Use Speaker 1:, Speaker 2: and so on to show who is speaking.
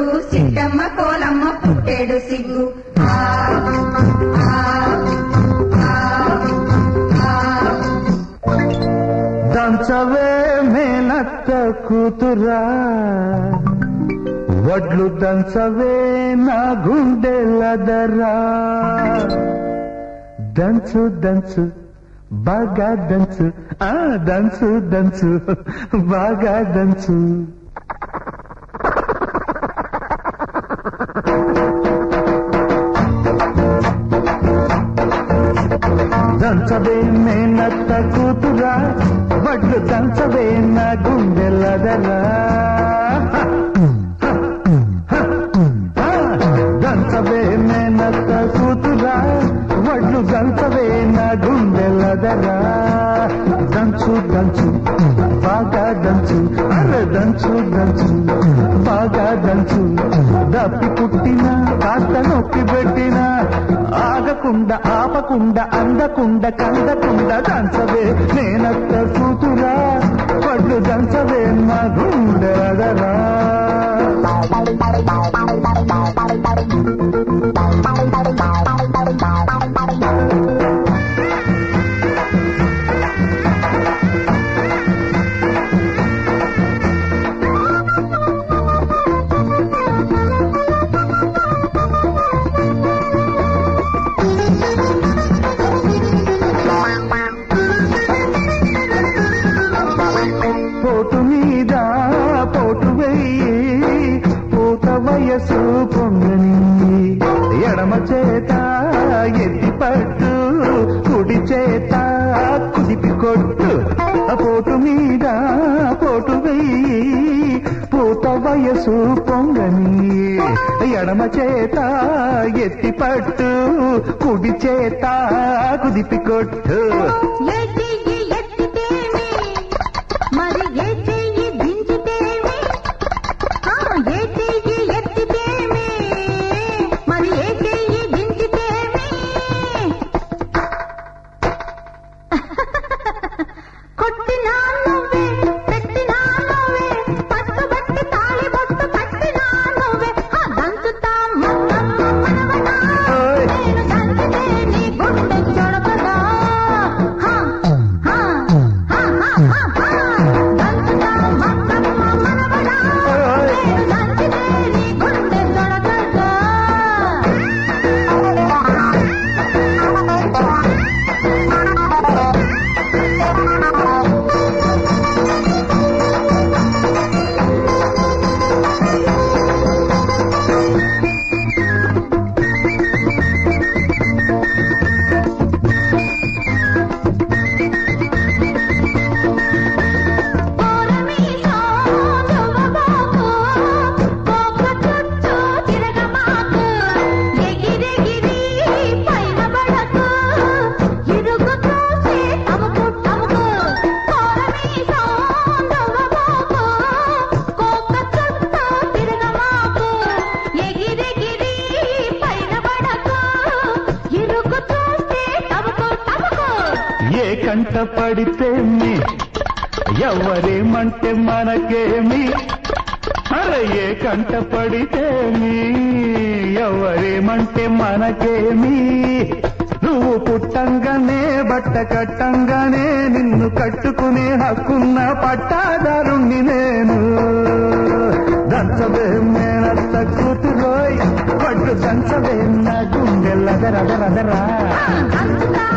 Speaker 1: చిట్టమ్మ కోలమ్మ పుట్టేడు సిగ్గు
Speaker 2: దంచవే మేనత్త కూతురా వడ్లు దంచవే నా గుండెలదరా దంచు దంచు బాగా దంచు దంచు దంచు బాగా దంచు దంచవే మేనత్త కూతురా వడ్లు దంచవే నా గుండెలదరా దంచవే మేనత్త కూతురా వడ్లు దంచవే నా గుండెలదరా దంచు దంచు బాగా దంచు అరే దంచు దంచు బాగా దంచు దప్పి పుట్టిన కాస్త నొప్పి పెట్టినా ఆగకుండా ఆపకుండా అందకుండా కందకుండా దంచవే నేనత్త కూతురా వడ్లు దంచవే నా గుండెలదరా పోటు మీద పోటు వెయ్యి పూత వయసు పొంగని ఎడమ చేత ఎత్తి పట్టు కుడి చేత కుదిపి కొట్టు పోటు మీద పోటు వెయ్యి పూత వయసు పొంగని ఎడమ చేత ఎత్తి పట్టు కుడి చేత కుదిపి కొట్టు ఏ కంట పడితేమి ఎవరేమంటే మనకేమి అరే ఏ కంట పడితేమి ఎవరేమంటే మనకేమి నువ్వు పుట్టంగానే బట్ట కట్టంగానే నిన్ను కట్టుకునే హక్కున్న పట్టాదారుణ్ణి నేను దంచవే మేనత్త కూతురోయ్ పట్టు దంచవే నా గుండెలదరదరదరా